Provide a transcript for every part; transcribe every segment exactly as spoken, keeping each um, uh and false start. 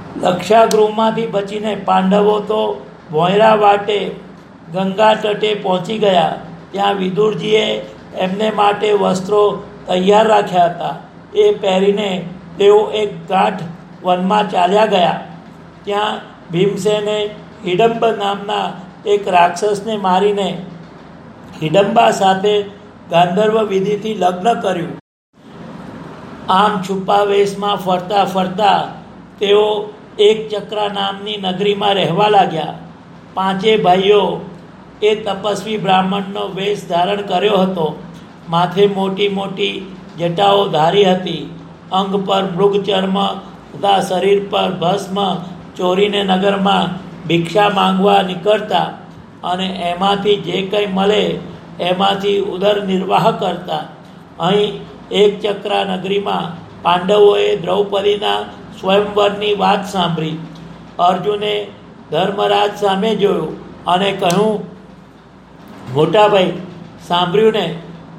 લક્ષાગૃહમાંથી બચીને પાંડવો તો ભોંયરા વાટે ગંગા તટે પહોંચી ગયા. ત્યાં વિદુરજીએ એમને માટે વસ્ત્રો તૈયાર રાખ્યા હતા. એ પહેરીને તેઓ એક ગાઢ વનમાં ચાલ્યા ગયા. ત્યાં ભીમસેને હિડમ્બ નામના એક રાક્ષસને મારીને હિડમ્બા સાથે ગાંધર્વ વિધિથી લગ્ન કર્યું. આમ છુપા વેશમાં ફરતા ફરતા તેઓ એક ચક્રા નામની નગરીમાં રહેવા લાગ્યા. પાંચે ભાઈઓ એ તપસ્વી બ્રાહ્મણનો વેશ ધારણ કર્યો હતો. માથે મોટી મોટી જટાઓ ધારી હતી. અંગ પર મૃગચર્મ તથા શરીર પર ભસ્મ ચોરીને નગરમાં ભિક્ષા માંગવા નીકળતા અને એમાંથી જે કંઈ મળે એમાંથી ઉદર નિર્વાહ કરતા. અહીં એક ચક્રા નગરીમાં પાંડવોએ દ્રૌપદીના સ્વયંવરની વાત સાંભળી. અર્જુને ધર્મરાજ સામે જોયું અને કહ્યું, મોટાભાઈ, સાંભળ્યું ને,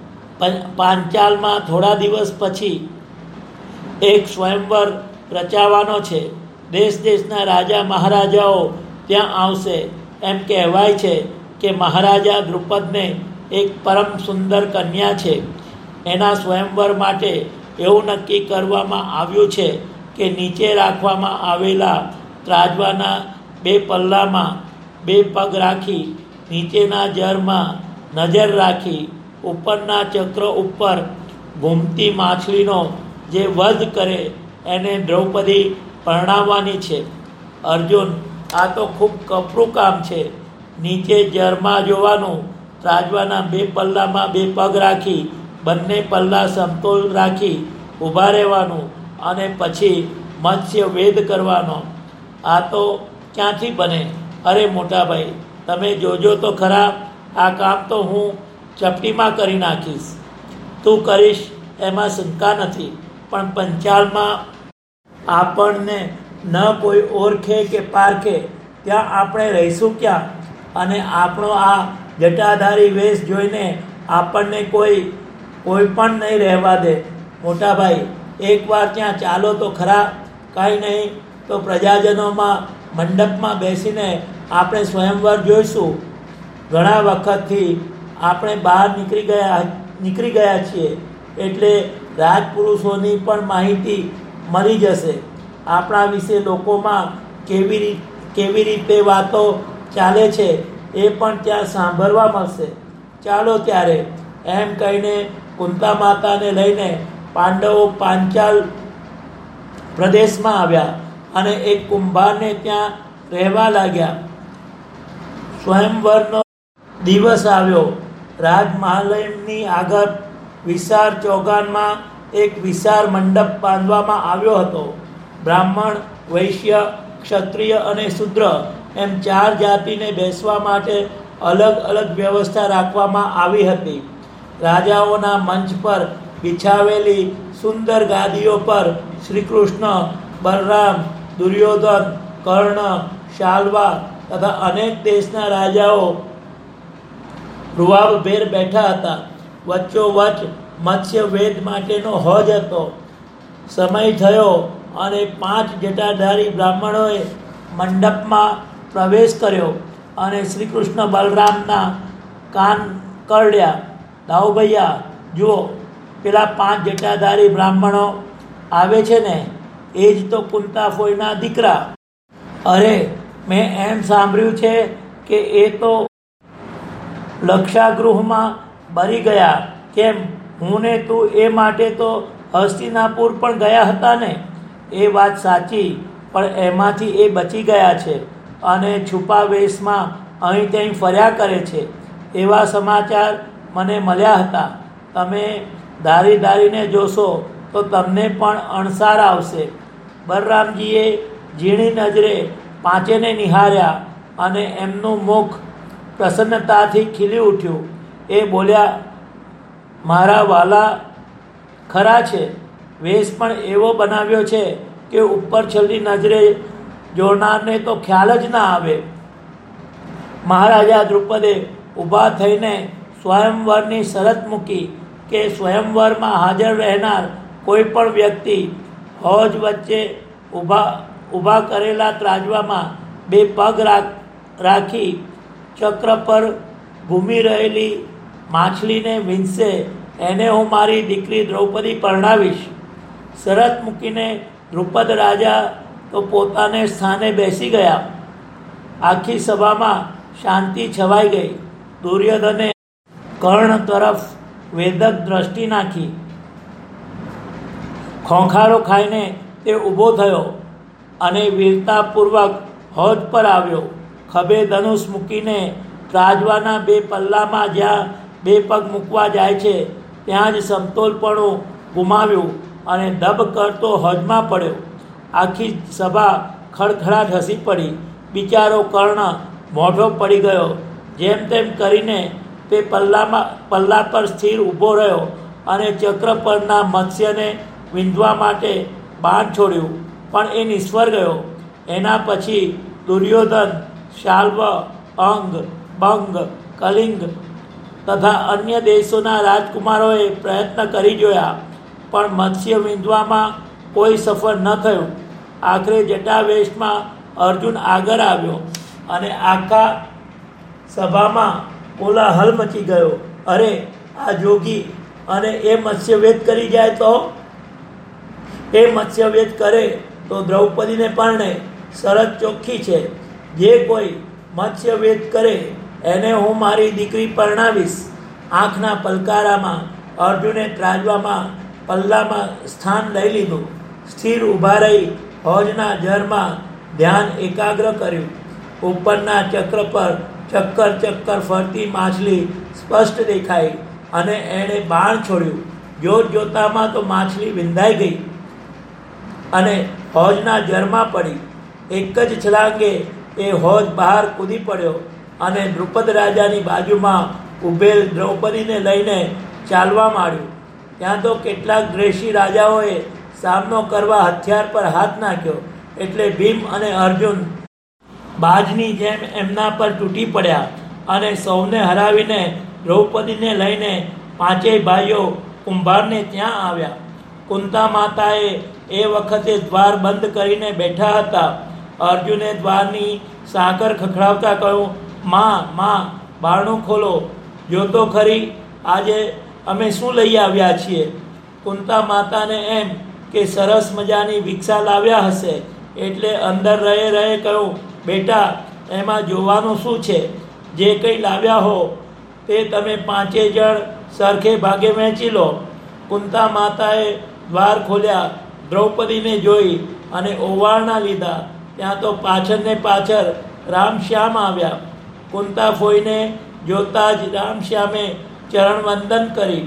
પાંચાલમાં થોડા દિવસ પછી એક સ્વયંવર રચાવાનો છે. દેશ દેશના રાજા મહારાજાઓ ત્યાં આવશે. એમ કહેવાય છે કે મહારાજા દ્રુપદને એક પરમ સુંદર કન્યા છે. એના સ્વયંવર માટે એવું નક્કી કરવામાં આવ્યું છે કે નીચે રાખવામાં આવેલા ત્રાજવાના બે પલ્લામાં બે પગ રાખી નીચેના જરમાં નજર રાખી ઉપરના ચક્ર ઉપર ઘૂમતી માછલીનો જે વધ કરે એને દ્રૌપદી પરણાવવાની છે. અર્જુન, આ તો ખૂબ કપરું કામ છે. નીચે જરમાં જોવાનું, ત્રાજવાના બે પલ્લામાં બે પગ રાખી બંને પલ્લા સમતોલ રાખી ઊભા રહેવાનું અને પછી મત્સ્ય વેદ કરવાનો. આ તો ક્યાંથી બને? અરે મોટાભાઈ, તમે જોજો તો ખરા, આ કામ તો હું ચપટીમાં કરી નાખીશ. તું કરીશ એમાં શંકા નથી, પણ પંચાલમાં આપણને ન કોઈ ઓળખે કે પારખે ત્યાં આપણે રહીશું ક્યાં? અને આપણો આ જટાધારી વેશ જોઈને આપણને કોઈ કોઈ પણ નહીં રહેવા દે. મોટાભાઈ, એકવાર ત્યાં ચાલો તો ખરા. કાંઈ નહીં તો પ્રજાજનોમાં મંડપમાં બેસીને આપણે સ્વયંવર જોઈશું. ઘણા વખતથી આપણે બહાર નીકળી ગયા નીકળી ગયા છીએ એટલે રાજપુરુષોની પણ માહિતી મળી જશે. આપણા વિશે લોકોમાં કેવી રીત કેવી રીતે વાતો ચાલે છે એ પણ ત્યાં સાંભળવા મળશે. ચાલો ત્યારે, એમ કહીને કુંતા માતાને લઈને પાંડવો પાંચાલ પ્રદેશમાં આવ્યા અને એક કુંભારને ત્યાં રહેવા લાગ્યા. સ્વયંવરનો દિવસ આવ્યો. રાજમહાલયની આગળ વિશાળ ચોગાનમાં એક વિશાળ મંડપ બાંધવામાં આવ્યો હતો. બ્રાહ્મણ, વૈશ્ય, ક્ષત્રિય અને શૂદ્ર એમ ચાર જાતિને બેસવા માટે અલગ અલગ વ્યવસ્થા રાખવામાં આવી હતી. રાજાઓના મંચ પર બિછાવેલી સુંદર ગાદીઓ પર શ્રી કૃષ્ણ, બલરામ, દુર્યોધન, કર્ણ, શાલ્વા તથા અનેક દેશના રાજાઓ રૂવાબભેર બેઠા હતા. વચ્ચોવચ્ચ મત્સ્ય વેદ માટેનો હોજ હતો. સમય થયો અને પાંચ જટાધારી બ્રાહ્મણોએ મંડપમાં પ્રવેશ કર્યો અને શ્રી કૃષ્ણ બલરામના કાન કરડ્યા. દાઉ ભૈયા, જુઓ, પેલા પાંચ જટાધારી બ્રાહ્મણો આવે છે ને, એ જ તો કુંતા ફોઈના દીકરા. અરે, મેં એમ સાંભળ્યું છે કે એ તો લક્ષાગૃહમાં બરી ગયા. કેમ, હું ને તું એ માટે તો હસ્તિનાપુર પણ ગયા હતા ને? એ વાત સાચી, પણ એમાંથી એ બચી ગયા છે અને છુપા વેશમાં અહીં ત્યાં ફર્યા કરે છે એવા સમાચાર મને મળ્યા હતા. તમે ધારી ધારીને જોશો તો તમને પણ અણસાર આવશે. બલરામજીએ ઝીણી નજરે પાંચેને નિહાળ્યા અને એમનું મુખ પ્રસન્નતાથી ખીલી ઉઠ્યું. એ બોલ્યા, મારા વાલા ખરા છે. વેશ પણ એવો બનાવ્યો છે કે ઉપર છેલ્લી નજરે જોનારને તો ખ્યાલ જ ના આવે. મહારાજા દ્રુપદે ઊભા થઈને સ્વયંવરની શરત મૂકી કે સ્વયંવરમાં હાજર રહેનાર કોઈ પણ વ્યક્તિ હોજ વચ્ચે ઊભા ઊભા કરેલા ત્રાજવામાં બે પગ રાખી ચક્ર પર ઘૂમી રહેલી માછલીને વીંધશે, એને હું મારી દીકરી દ્રૌપદી પરણાવીશ. શરત મૂકીને દ્રુપદ રાજા તો પોતાને સ્થાને બેસી ગયા. આખી સભામાં શાંતિ છવાઈ ગઈ. દુર્યોધને કર્ણ તરફ વેધક દ્રષ્ટિ નાખી. ખોંખારો ખાઈને તે ઊભો થયો અને વીરતાપૂર્વક હોજ પર આવ્યો. ખભે ધનુષ મૂકીને ત્રાજવાના બે પલ્લામાં જ્યાં બે પગ મૂકવા જાય છે ત્યાં જ સમતોલપણું ગુમાવ્યું અને દબ કરતો હોજમાં પડ્યો. આખી સભા ખડખડાટ હસી પડી. બિચારો કર્ણ મોઢો પડી ગયો. જેમ તેમ કરીને તે પલ્લામાં પલ્લા પર સ્થિર ઊભો રહ્યો અને ચક્ર પરના મત્સ્યને વીંધવા માટે બાણ છોડ્યું, પણ એ નિષ્ફળ ગયો. એના પછી દુર્યોધન, શાલ્વ, અંગ, બંગ, કલિંગ તથા અન્ય દેશોના રાજકુમારોએ પ્રયત્ન કરી જોયા, પણ મત્સ્ય વીંધવામાં કોઈ સફળ ન થયું. આખરે જટાવેશમાં અર્જુન આગળ આવ્યો અને આખા સભામાં કોલાહલ મચી ગયો. અરે, આ જોગી અને એ મત્સ્યવેદ કરી જાય તો? એ મત્સ્યવેદ કરે તો દ્રૌપદીને પરણે. શરત ચોખ્ખી છે, જે કોઈ મત્સ્યવેદ કરે એને હું મારી દીકરી પરણાવીશ. આંખના પલકારામાં અર્જુને ત્રાજવામાં પલ્લામાં સ્થાન લઈ લીધું. સ્થિર ઊભા રહી હોજના જળમાં ધ્યાન એકાગ્ર કર્યું. ઉપરના ચક્ર પર ચક્કર ચક્કર ફરતી માછલી સ્પષ્ટ દેખાઈ અને એણે બાણ છોડ્યું. જોત જોતામાં તો માછલી વિંધાઈ ગઈ અને હોજના જળમાં પડી. એક જ છલાંગે એ હોજ બહાર કૂદી પડ્યો અને દ્રુપદ રાજાની બાજુમાં ઊભેલ દ્રૌપદીને લઈને ચાલવા માંડ્યું. ત્યાં તો કેટલાક દ્વેષી રાજાઓએ સામનો કરવા હથિયાર પર હાથ નાખ્યો, એટલે ભીમ અને અર્જુન બાજની જેમ એમના પર તૂટી પડ્યા અને સૌને હરાવીને દ્રૌપદીને લઈને પાંચેય ભાઈઓ કુંભારને ત્યાં આવ્યા. કુંતા માતાએ એ વખતે દ્વાર બંધ કરીને બેઠા હતા. અર્જુને દ્વારની સાકર ખખડાવતા કહ્યું, માં માં બારણું ખોલો, જોતો ખરી આજે અમે શું લઈ આવ્યા છીએ. કુંતા માતાને એમ કે સરસ મજાની ભિક્ષા લાવ્યા હશે, એટલે અંદર રહે રહે કહ્યું, બેટા એમાં જોવાનું શું છે? જે કંઈ લાવ્યા હો તે તમે પાંચે જણ સરખે ભાગે વહેંચી લો. કુંતા માતાએ દ્વાર ખોલ્યા, દ્રૌપદીને જોઈ અને ઓવારણા લીધા. ત્યાં તો પાછળ ને પાછળ રામશ્યામ આવ્યા. કુંતા ફોઈને જોતા જ રામશ્યામે ચરણ વંદન કરી.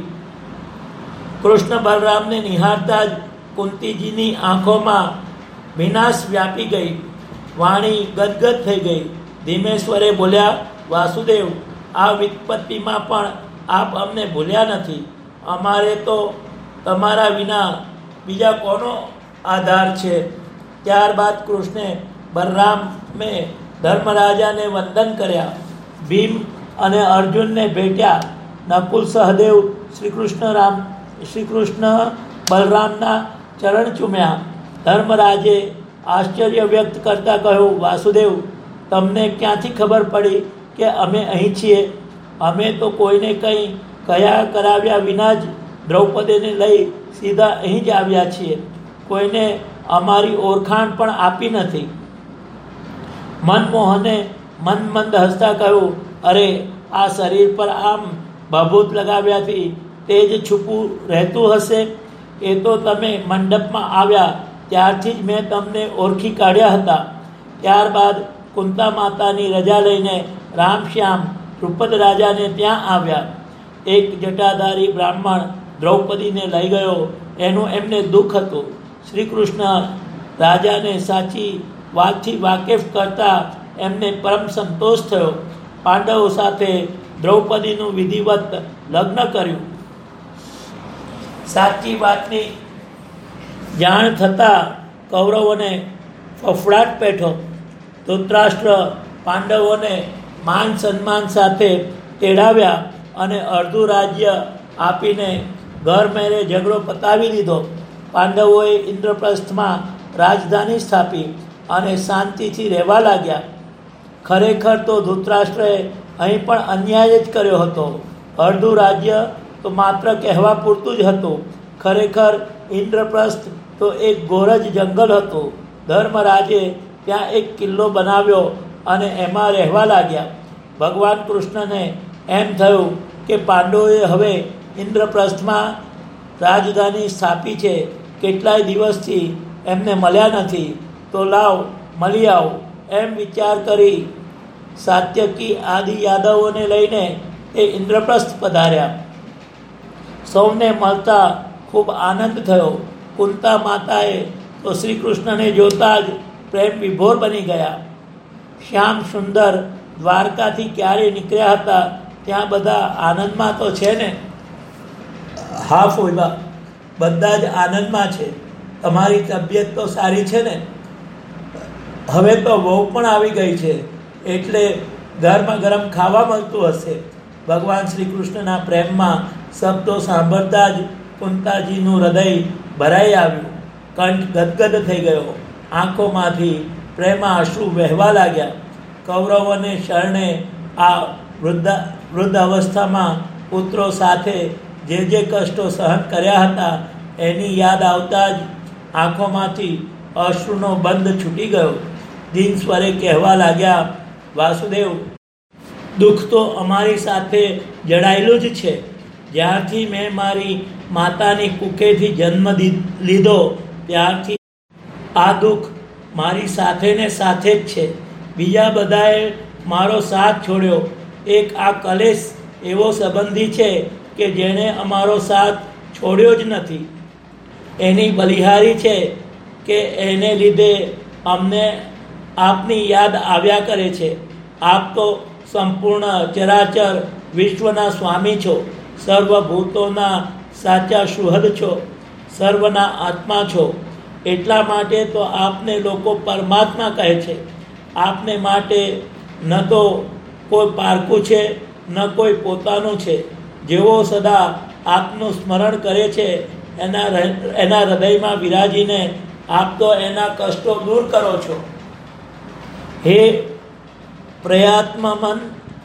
કૃષ્ણ બલરામને નિહાળતા જ કુંતીજીની આંખોમાં વિનાશ વ્યાપી ગઈ. વાણી ગદગદ થઈ ગઈ. ધીમે સ્વરે બોલ્યા, વાસુદેવ, આ વિપત્તિમાં પણ આપ અમને ભૂલ્યા નથી. અમારે તો તમારા વિના બીજા કોનો આધાર છે? ત્યારબાદ કૃષ્ણે બલરામે ધર્મરાજાને વંદન કર્યા. ભીમ અને અર્જુનને ભેટ્યા. નકુલ સહદેવ શ્રી કૃષ્ણ રામ શ્રી કૃષ્ણ બલરામના ચરણ ચૂમ્યા. ધર્મરાજે આશ્ચર્ય વ્યક્ત કરતા કહ્યું, વાસુદેવ, તમને ક્યાંથી ખબર પડી કે અમે અહીં છીએ? અમે તો કોઈને કંઈ કયા કરાવ્યા વિના જ દ્રૌપદીને લઈ સીધા અહીં જ આવ્યા છીએ. કોઈને અમારી ઓળખાણ પણ આપી નથી. મનમોહને મન મંદ હસતા કહ્યું, અરે, આ શરીર પર આમ ભભૂત લગાવ્યાથી તે જ છૂપું રહેતું હશે. એ તો તમે મંડપમાં આવ્યા ત્યારથી જ મેં તમને ઓળખી કાઢ્યા હતા. ત્યારબાદ કુંતા માતાની રજા લઈને રામશ્યામ દ્રુપદ રાજાને ત્યાં આવ્યા. એક જટાધારી બ્રાહ્મણ દ્રૌપદીને લઈ ગયો એનું એમને દુઃખ હતું. શ્રી કૃષ્ણ રાજાને સાચી વાતથી વાકેફ કરતા એમને પરમ સંતોષ થયો. પાંડવો સાથે દ્રૌપદીનું વિધિવત લગ્ન કર્યું. સાચી વાતની જાણ થતાં કૌરવોને ફફડાટ પેઠો. ધૃતરાષ્ટ્ર પાંડવોને માન સન્માન સાથે તેડાવ્યા અને અડધું રાજ્ય આપીને ઘર મેરે ઝઘડો પતાવી દીધો. પાંડવોએ ઇન્દ્રપ્રસ્થમાં રાજધાની સ્થાપી અને શાંતિથી રહેવા લાગ્યા. ખરેખર તો ધૃતરાષ્ટ્રએ અહીં પણ અન્યાય જ કર્યો હતો. અડધું રાજ્ય તો માત્ર કહેવા પૂરતું જ હતું. ખરેખર ઇન્દ્રપ્રસ્થ તો એક ઘોર જ જંગલ હતું. ધર્મરાજે ત્યાં એક કિલ્લો બનાવ્યો અને એમાં રહેવા લાગ્યા. ભગવાન કૃષ્ણને એમ થયું કે પાંડવોએ હવે ઇન્દ્રપ્રસ્થમાં રાજધાની સ્થાપી છે. કેટલાય દિવસથી એમને મળ્યા નથી, તો લાવ મળી આવ એમ વિચાર કરી સાત્યકી આદિ યાદવોને લઈને એ ઇન્દ્રપ્રસ્થ પધાર્યા. સૌને મળતા ખૂબ આનંદ થયો. કુંતા માતાએ તો શ્રી કૃષ્ણને જોતા જ પ્રેમ વિભોર બની ગયા. શ્યામ સુંદર દ્વારકાથી ક્યારે નીકળ્યા હતા, ત્યાં બધા આનંદમાં તો છે ને? હા ફોઈબા, બધા જ આનંદમાં છે. તમારી તબિયત તો સારી છે ને? હવે તો વહુ પણ આવી ગઈ છે, એટલે ગરમા ગરમ ખાવા મળતું હશે. ભગવાન શ્રી કૃષ્ણના પ્રેમમાં શબ્દો સાંભળતા જ કુંતાજીનું હૃદય ભરાઈ આવ્યું. કંઠ ગદગદ થઈ ગયો. આંખોમાંથી પ્રેમા આંસુ વહેવા લાગ્યા. કૌરવોને શરણે આ વૃદ્ધ વૃદ્ધ અવસ્થામાં પુત્રો સાથે જે જે કષ્ટો સહન કર્યા હતા એની યાદ આવતા જ આંખોમાંથી અશ્રુનો બંધ છૂટી ગયો. દીન સ્વરે કહેવા લાગ્યા, વાસુદેવ, દુઃખ તો અમારી સાથે જડાયેલું જ છે. જ્યારથી મેં મારી માતાની કુખેથી જન્મ લીધો ત્યારથી આ દુઃખ મારી સાથે ને સાથે જ છે. બીજા બધાએ મારો સાથ છોડ્યો. એક આ કલેશ એવો સંબંધી છે કે જેણે અમારો સાથ છોડ્યો જ નથી. એની બલિહારી છે કે એને લીધે અમને આપની યાદ આવ્યા કરે છે. આપ તો સંપૂર્ણ ચરાચર વિશ્વના સ્વામી છો. સર્વભૂતોના સાચા સુહદ છો. સર્વના આત્મા છો. એટલા માટે તો આપને લોકો પરમાત્મા કહે છે. આપને માટે ન તો કોઈ પારકું છે, ન કોઈ પોતાનું છે. જેવો સદા આપનું સ્મરણ કરે છે એના એના હૃદયમાં વિરાજીને આપ તો એના કષ્ટો દૂર કરો છો. હે પ્રયાત્મા મન,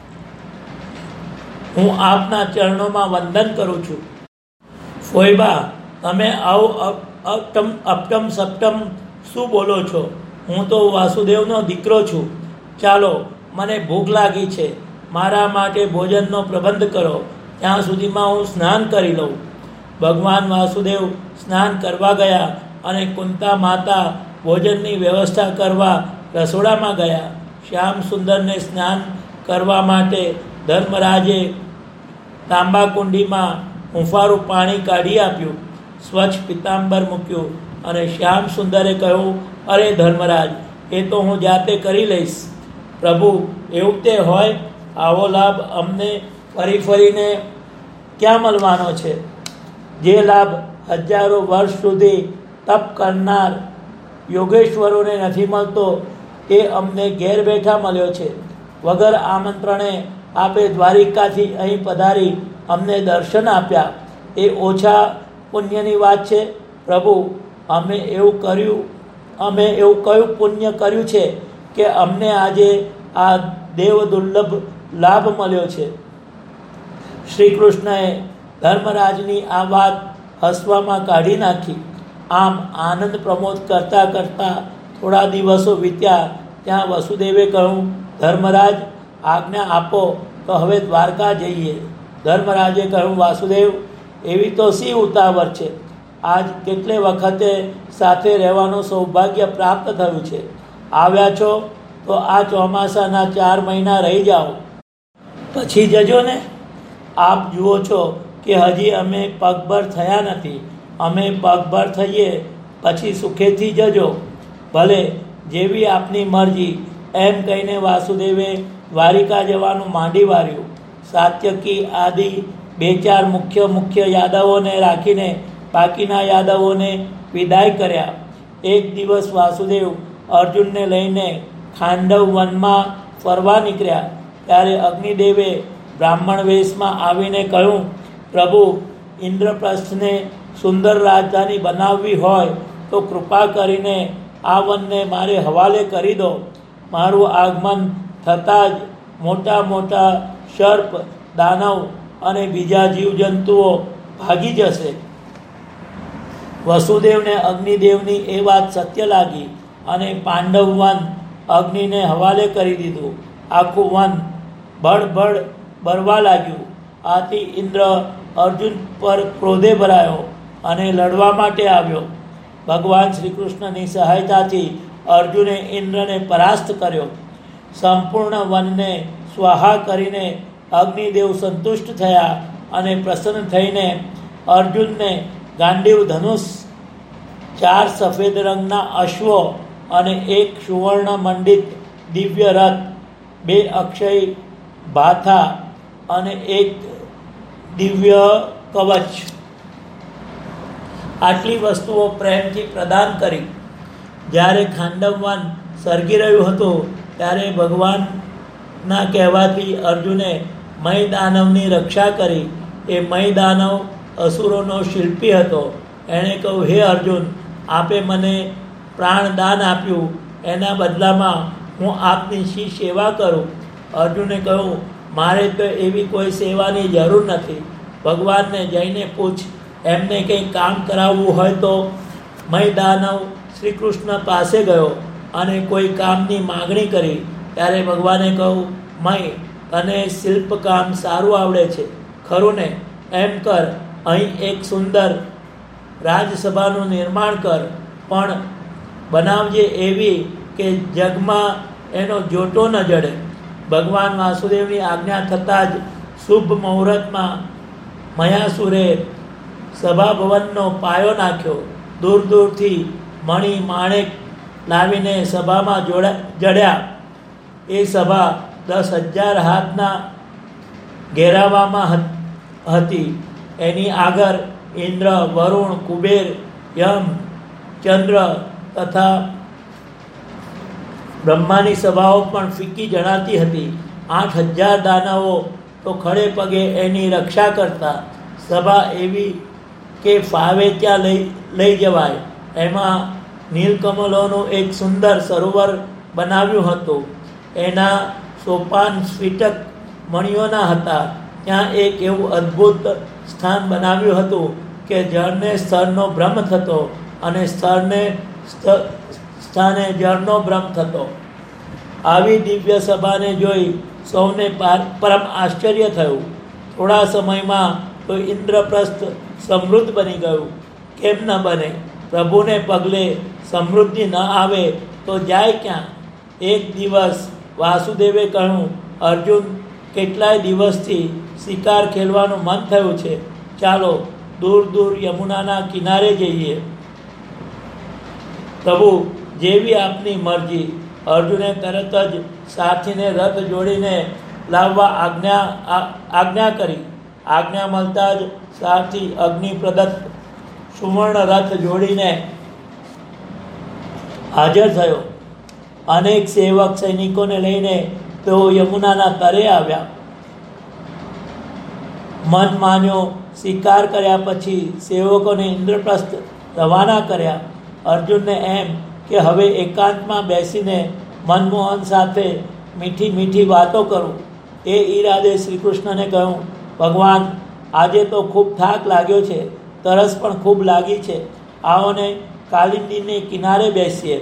હું આપના ચરણોમાં વંદન કરું છું. ફોઈબા, તમે આવું અપટમ અપટમ સપ્ટમ શું બોલો છો? હું તો વાસુદેવનો દીકરો છું. ચાલો, મને ભૂખ લાગી છે. મારા માટે ભોજનનો પ્રબંધ કરો. ત્યાં સુધીમાં હું સ્નાન કરી લઉં. ભગવાન વાસુદેવ સ્નાન કરવા ગયા અને કુંતા માતા ભોજનની વ્યવસ્થા કરવા રસોડામાં ગયા. શ્યામ સુંદરને સ્નાન કરવા માટે ધર્મરાજે તાંબા કુંડીમાં હુંફાળું પાણી કાઢી આપ્યું. સ્વચ્છ પિતાંબર મૂક્યું અને શ્યામ સુંદરે કહ્યું, અરે ધર્મરાજ, એ તો હું જાતે કરી લઈશ. પ્રભુ, એવું તે હોય? આવો લાભ અમને ફરી ફરીને ક્યાં મળવાનો છે? જે લાભ હજારો વર્ષ સુધી તપ કરનાર યોગેશ્વરોને નથી મળતો, એ અમને ઘેર બેઠા મળ્યો છે. વગર આમંત્રણે આપે દ્વારિકાથી અહીં પધારી અમને દર્શન આપ્યા. એ ઓછા પુણ્યની વાત છે? પ્રભુ, અમે એવું કર્યું અમે એવું કયું પુણ્ય કર્યું છે કે અમને આજે આ દેવ દુર્લભ લાભ મળ્યો છે? શ્રી કૃષ્ણએ ધર્મરાજની આ વાત હસવામાં કાઢી નાખી. આમ આનંદ પ્રમોદ કરતાં કરતાં થોડા દિવસો વીત્યા. ત્યાં વસુદેવે કહ્યું, ધર્મરાજ, આજ્ઞા આપો તો હવે દ્વારકા જઈએ. ધર્મરાજે કહ્યું, વાસુદેવ, એવી તો શી ઉતાવળ છે? આજ કેટલે વખતે સાથે રહેવાનું સૌભાગ્ય પ્રાપ્ત થયું છે. આવ્યા છો તો આ ચોમાસાના ચાર મહિના રહી જાઓ, પછી જજો ને. આપ જુઓ છો કે હજી અમે પગભર થયા નથી. અમે પગભર થઈએ પછી સુખેથી જજો. ભલે, જેવી આપની મરજી, એમ કહીને વાસુદેવે દ્વારિકા જવાનું માંડી વાર્યું. સાત્યકી આદિ બે ચાર મુખ્ય મુખ્ય યાદવોને રાખીને બાકીના યાદવોને વિદાય કર્યા. એક દિવસ વાસુદેવ અર્જુનને લઈને ખાંડવ વનમાં ફરવા નીકળ્યા. ત્યારે અગ્નિદેવે બ્રાહ્મણ વેશમાં આવીને કહ્યું, પ્રભુ, ઇન્દ્રપ્રસ્થને સુંદર રાજધાની બનાવવી હોય તો કૃપા કરીને આ વનને મારે હવાલે કરી દો. મારું આગમન થતાં જ મોટા મોટા સર્પ, દાનવ અને બીજા જીવજંતુઓ ભાગી જશે. વસુદેવને અગ્નિદેવની એ વાત સત્ય લાગી અને પાંડવ વન અગ્નિને હવાલે કરી દીધું. આખું વન બળબડ બળવા લાગ્યું. આથી ઇન્દ્ર અર્જુન પર ક્રોધે ભરાયો અને લડવા માટે આવ્યો. ભગવાન શ્રી કૃષ્ણની સહાયતાથી અર્જુને ઇન્દ્રને પરાસ્ત કર્યો. સંપૂર્ણ વનને સ્વાહા કરીને અગ્નિદેવ સંતુષ્ટ થયા અને પ્રસન્ન થઈને અર્જુનને ગાંડીવ ધનુષ, ચાર સફેદ રંગના અશ્વો અને એક સુવર્ણ મંડિત દિવ્ય રથ, બે અક્ષય ભાથા અને એક દિવ્ય કવચ, આટલી વસ્તુઓ પ્રેમથી પ્રદાન કરી. જ્યારે ખાંડવ વન સળગી રહ્યું હતું ત્યારે ભગવાનના કહેવાથી અર્જુને મય દાનવની રક્ષા કરી. એ મય દાનવ અસુરોનો શિલ્પી હતો. એણે કહ્યું, હે અર્જુન, આપે મને પ્રાણદાન આપ્યું, એના બદલામાં હું આપની શી સેવા કરું? અર્જુને કહ્યું, મારે તો એવી કોઈ સેવાની જરૂર નથી. ભગવાનને જઈને પૂછ, એમને કંઈ કામ કરાવવું હોય તો. મય દાનવ શ્રી કૃષ્ણ પાસે ગયો અને કોઈ કામની માગણી કરી. ત્યારે ભગવાને કહ્યું, મય, તને શિલ્પકામ સારું આવડે છે ખરું ને? એમ કર, અહીં એક સુંદર રાજસભાનું નિર્માણ કર, પણ બનાવજે એવી કે જગમાં એનો જોટો ન જડે. ભગવાન વાસુદેવની આજ્ઞા થતાં જ શુભ મુહૂર્તમાં મયાસુરે સભાભવનનો પાયો નાખ્યો. દૂર દૂરથી મણી માણેક લાવીને સભામાં જોડા જડ્યા. એ સભા દસ હજાર હાથના ઘેરાવામાં હતી. એની આગળ ઇન્દ્ર, વરુણ, કુબેર, યમ, ચંદ્ર તથા બ્રહ્માની સભાઓ પણ ફીકી જણાતી હતી. આઠ હજાર દાનવો તો ખડે પગે એની રક્ષા કરતા. સભા એવી કે ફાવે ત્યાં લઈ લઈ જવાય. એમાં નીલકમલોનું એક સુંદર સરોવર બનાવ્યું હતું. એના સોપાન સ્ફટિક મણિઓના હતા. ત્યાં એક એવું અદ્ભુત સ્થાન બનાવ્યું હતું કે જળને સ્થળનો ભ્રમ થતો અને સ્થળને સ્થાને જળનો ભ્રમ થતો. આવી દિવ્ય સભાને જોઈ સૌને પરમ આશ્ચર્ય થયું. થોડા સમયમાં તો ઇન્દ્રપ્રસ્થ સમૃદ્ધ બની ગયું. કેમ ન બને? પ્રભુને પગલે સમૃદ્ધિ ન આવે તો જાય ક્યાં? એક દિવસ વાસુદેવે કહ્યું, અર્જુન, કેટલાય દિવસથી શિકાર ખેલવાનું મન થયું છે. ચાલો દૂર દૂર યમુનાના કિનારે જઈએ. પ્રભુ, જેવી આપની મરજી. અર્જુને તરત જ સાથીને રથ જોડીને લાવવા આજ્ઞા આજ્ઞા કરી. આજ્ઞા મળતા જ સારથી અગ્નિ પ્રદત્ત સુવર્ણ રથ જોડીને હાજર થયો. અનેક સેવક સૈનિકોને લઈને તેઓ યમુનાના તરે આવ્યા. મન માન્યો શિકાર કર્યા પછી સેવકોને ઇન્દ્રપ્રસ્થ રવાના કર્યા. અર્જુનને એમ કે હવે એકાંતમાં બેસીને મનમોહન સાથે મીઠી મીઠી વાતો કરું. એ ઈરાદે શ્રી કૃષ્ણને કહ્યું, ભગવાન, આજે તો ખૂબ થાક લાગ્યો છે, તરસ પણ ખૂબ લાગી છે. આવોને કાલિંદીને કિનારે બેસીએ.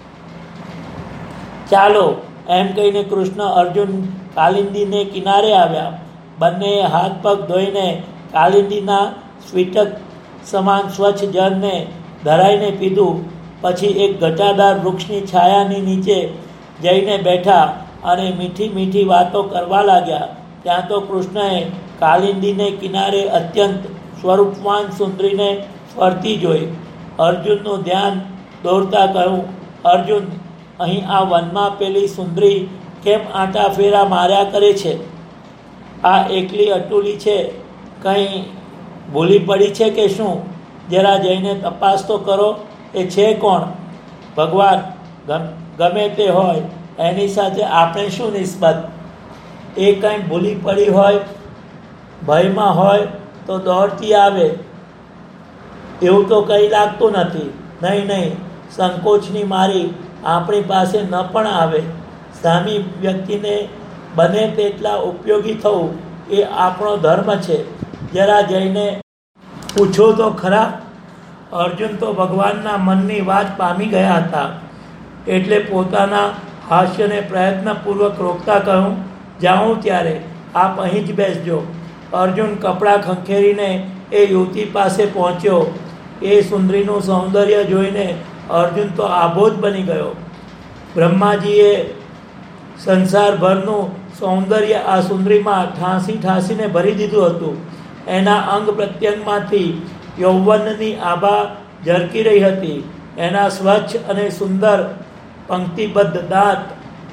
ચાલો, એમ કહીને કૃષ્ણ અર્જુન કાલિંદીને કિનારે આવ્યા. બંનેએ હાથ પગ ધોઈને કાલિંદીના સ્ફટિક સમાન સ્વચ્છ જળને ધરાઈને પીધું. પછી એક ઘટાદાર વૃક્ષની છાયાની નીચે જઈને બેઠા અને મીઠી મીઠી વાતો કરવા લાગ્યા. ત્યાં તો કૃષ્ણએ કાલિંદીને કિનારે અત્યંત સ્વરૂપવાન સુંદરીને ફરતી જોઈ. અર્જુનનું ધ્યાન દોરતા કહ્યું, અર્જુન, અહીં આ વનમાં પેલી સુંદરી કેમ આંટા ફેરા માર્યા કરે છે? આ એકલી અટુલી છે, કંઈ ભૂલી પડી છે કે શું? જરા જઈને તપાસ તો કરો, એ છે કોણ? ભગવાન, ગમે તે હોય, એની સાથે આપણે શું નિસ્બત? એ કંઈ ભૂલી પડી હોય, ભયમાં હોય તો દોડતી આવે, એવું તો કંઈ લાગતું નથી. નહીં નહીં, સંકોચની મારી આપણી પાસે ન પણ આવે. સામી વ્યક્તિને બને તેટલા ઉપયોગી થવું એ આપણો ધર્મ છે. જરા જઈને પૂછો તો ખરા. અર્જુન તો ભગવાનના મનની વાત પામી ગયા હતા, એટલે પોતાના હાસ્યને પ્રયત્નપૂર્વક રોકતા કહ્યું, જાઉં ત્યારે આપ અહીં જ બેસજો. અર્જુન કપડાં ખંખેરીને એ યુવતી પાસે પહોંચ્યો. એ સુંદરીનું સૌંદર્ય જોઈને અર્જુન તો આબોધ બની ગયો. બ્રહ્માજીએ સંસારભરનું સૌંદર્ય આ સુંદરીમાં ઠાંસી ઠાંસીને ભરી દીધું હતું. એના અંગ પ્રત્યંગમાંથી યૌવનની આભા ઝરકી રહી હતી. એના સ્વચ્છ અને સુંદર પંક્તિબદ્ધ દાંત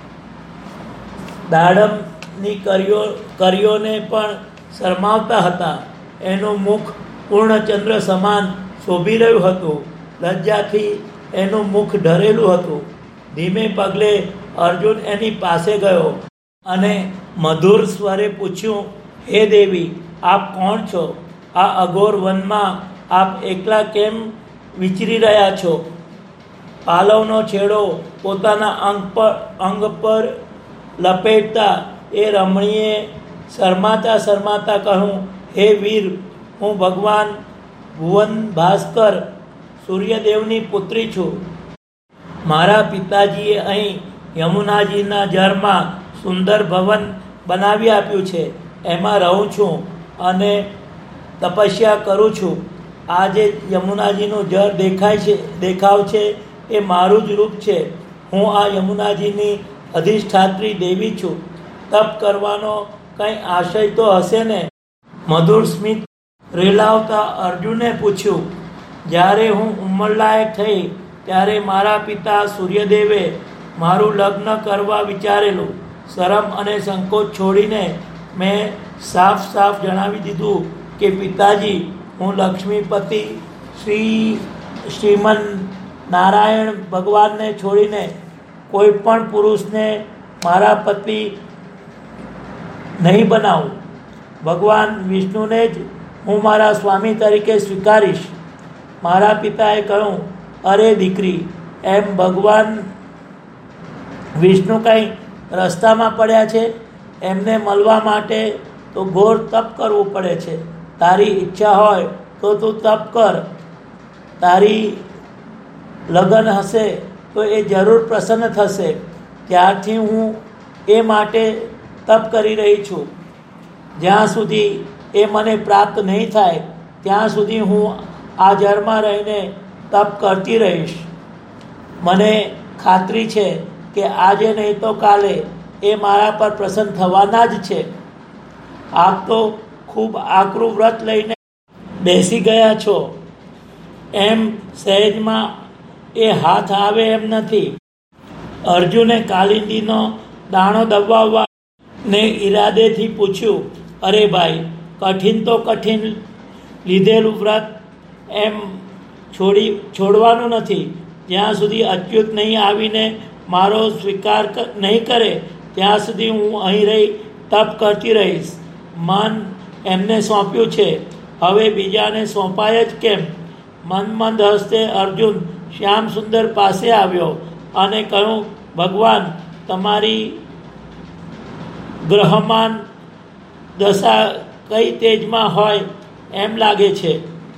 દાડમની કરીઓ કરીઓને પણ શરમાવતા હતા. એનું મુખ પૂર્ણચંદ્ર સમાન શોભી રહ્યું હતું. લજ્જાથી એનું મુખ ઢરેલું હતું. ધીમે પગલે અર્જુન એની પાસે ગયો અને મધુર સ્વરે પૂછ્યું, હે દેવી, આપ કોણ છો? આ અઘોર વનમાં આપ એકલા કેમ વિચરી રહ્યા છો? પાલવનો છેડો પોતાના અંગ પર અંગ પર લપેટતા એ રમણીએ શરમાતા શરમાતા કહ્યું, હે વીર, હું ભગવાન ભુવન ભાસ્કર સૂર્યદેવની પુત્રી છું. મારા પિતાજીએ અહીં યમુનાજીના જળમાં સુંદર ભવન બનાવી આપ્યું છે. એમાં રહું છું અને તપસ્યા કરું છું. આ જે યમુનાજીનું જળ દેખાય છે દેખાવ છે એ મારું જ રૂપ છે. હું આ યમુનાજીની અધિષ્ઠાત્રી દેવી છું. તપ કરવાનો કંઈ આશય તો હશે ને? મધુર સ્મિત રેલાવતા અર્જુને પૂછ્યું, જ્યારે હું ઉંમરલાયક થઈ ત્યારે મારા પિતા સૂર્યદેવે મારું લગ્ન કરવા વિચારેલું. શરમ અને સંકોચ છોડીને મેં સાફ સાફ જણાવી દીધું કે પિતાજી, હું લક્ષ્મીપતિ શ્રી શ્રીમન નારાયણ ભગવાનને છોડીને કોઈ પણ પુરુષને મારા પતિ નહીં બનાવું. ભગવાન વિષ્ણુને જ હું મારા સ્વામી તરીકે સ્વીકારીશ. મારા પિતાએ કહ્યું, અરે દીકરી, એમ ભગવાન વિષ્ણુ કંઈ રસ્તામાં પડ્યા છે? એમને મળવા માટે તો ઘોર તપ કરવું પડે છે. તારી ઈચ્છા હોય તો તું તપ કર. તારી લગન હશે તો એ જરૂર પ્રસન્ન થશે. ત્યારથી હું એ માટે તપ કરી રહી છું. જ્યાં સુધી એ મને પ્રાપ્ત નહીં થાય ત્યાં સુધી હું આ જળમાં રહીને તપ કરતી રહીશ. મને ખાતરી છે કે આજે નહીં તો કાલે એ મારા પર પ્રસન્ન થવાના જ છે. આપ તો ખૂબ આકરું વ્રત લઈને બેસી ગયા છો. એમ સહેજમાં એ હાથ આવે એમ નથી. અર્જુને કાલિંદીનો દાણો દબાવવા ને ઈરાદેથી પૂછ્યું, અરે ભાઈ, કઠિન તો કઠિન લીધેલું વ્રત એમ છોડી છોડવાનું નથી. જ્યાં સુધી અચ્યુત નહીં આવીને મારો સ્વીકાર નહીં કરે ત્યાં સુધી હું અહીં રહી તપ કરતી રહીશ. મન એમને સોંપ્યું છે, હવે બીજાને સોંપાય જ કેમ? મન મંદ હસ્તે અર્જુન શ્યામ સુંદર પાસે આવ્યો અને કહ્યું, ભગવાન, તમારી ગ્રહમાન દશા કઈ તેજમાં હોય એમ લાગે છે.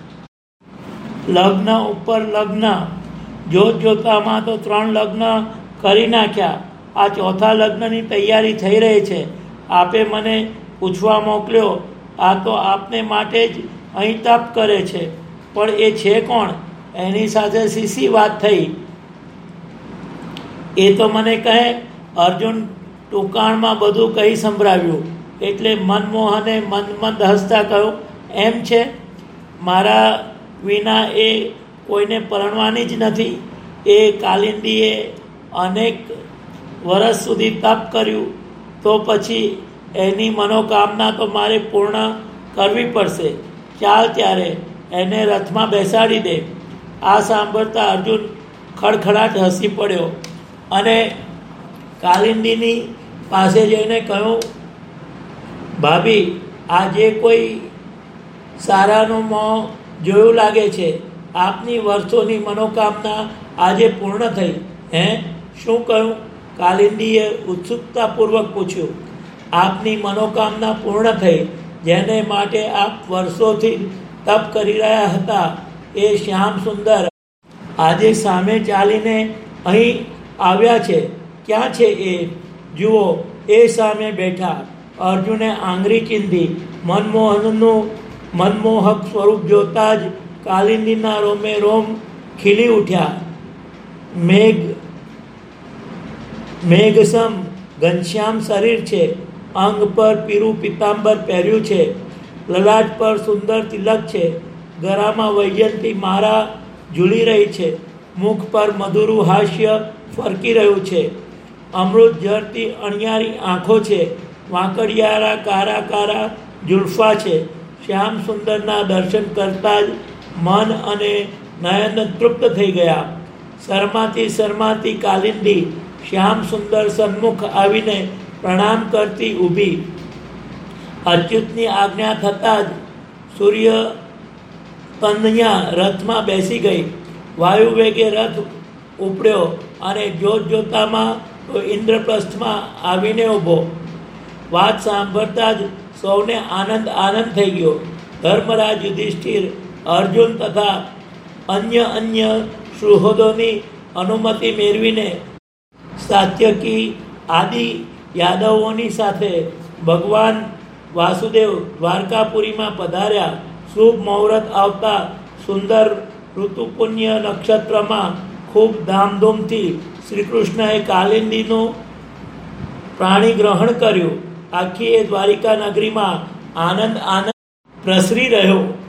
લગ્ન ઉપર લગ્ન, જોત જોતામાં તો ત્રણ લગ્ન કરી નાખ્યા. આ ચોથા લગ્નની તૈયારી થઈ રહી છે. આપે મને પૂછવા મોકલ્યો. આ તો આપને માટે જ અહીં તપ કરે છે. પણ એ છે કોણ? એની સાથે સીસી વાત થઈ એ તો મને કહે. અર્જુન ટૂંકાણમાં બધું કહી સંભળાવ્યું. એટલે મનમોહને મન મંદ હસતા કહ્યું, એમ છે, મારા વિના એ કોઈને પરણવાની જ નથી. એ કાલિંદીએ અનેક વર્ષ સુધી તપ કર્યું તો પછી એની મનોકામના તો મારે પૂર્ણ કરવી પડશે. ચાલ ત્યારે એને રથમાં બેસાડી દે. આ સાંભળતા અર્જુન ખડખડાટ હસી પડ્યો અને કાલિંદીની પાસે જઈને કહ્યું, ભાભી, આ જે કોઈ સારાનું મોં જોયું લાગે છે. આપની વર્ષોની મનોકામના આજે પૂર્ણ થઈ. હે, શું કહ્યું? કાલિંદીએ ઉત્સુકતાપૂર્વક પૂછ્યું. આપની મનોકામના પૂર્ણ થઈ, જેને માટે આપ વર્ષોથી તપ કરી રહ્યા હતા. એ શ્યામ સુંદર આજે સામે ચાલીને અહીં આવ્યા છે. ક્યાં છે એ? જુઓ, એ સામે બેઠા. અર્જુને આંગળી ચીંધી. મનમોહનનું મનમોહક સ્વરૂપ જોતા જ કાલિંદીના રોમે રોમ ખીલી ઉઠ્યા. મેઘ મેઘસમ ઘનશ્યામ શરીર છે. અંગ પર પીરું પીતાંબર પહેર્યું છે. લલાટ પર સુંદર તિલક છે. ગળામાં વૈજયંતી માળા ઝૂલી રહી છે. મુખ પર મધુરું હાસ્ય ફરકી રહ્યું છે. અમૃત ઝરતી અણિયારી આંખો છે. વાંકડિયારા કારા કારા જુલ્ફા છે. શ્યામ સુંદરના દર્શન કરતાં જ મન અને નયન તૃપ્ત થઈ ગયા. શરમાતી શરમાતી કાલિંદી શ્યામ સુંદર સન્મુખ આવીને પ્રણામ કરતી ઊભી. અચ્યુતની આજ્ઞા થતાં જ સૂર્ય કન્યા રથમાં બેસી ગઈ. વાયુ વેગે રથ ઉપડ્યો અને જોત જોતામાં તો ઇન્દ્રપ્રસ્થમાં આવીને ઊભો. વાત સાંભળતા જ સૌને આનંદ આનંદ થઈ ગયો. ધર્મરાજ યુધિષ્ઠિર, અર્જુન તથા અન્ય અન્ય સુહૃદોની અનુમતિ મેળવીને સાત્યકી આદિ યાદવોની સાથે ભગવાન વાસુદેવ દ્વારકાપુરીમાં પધાર્યા. શુભ મુહૂર્ત આવતા સુંદર ઋતુપુણ્ય નક્ષત્રમાં ખૂબ ધામધૂમથી શ્રી કૃષ્ણએ કાલિંદીનું પ્રાણી ગ્રહણ કર્યું. આખી એ દ્વારિકા નગરીમાં આનંદ આનંદ પ્રસરી રહ્યો.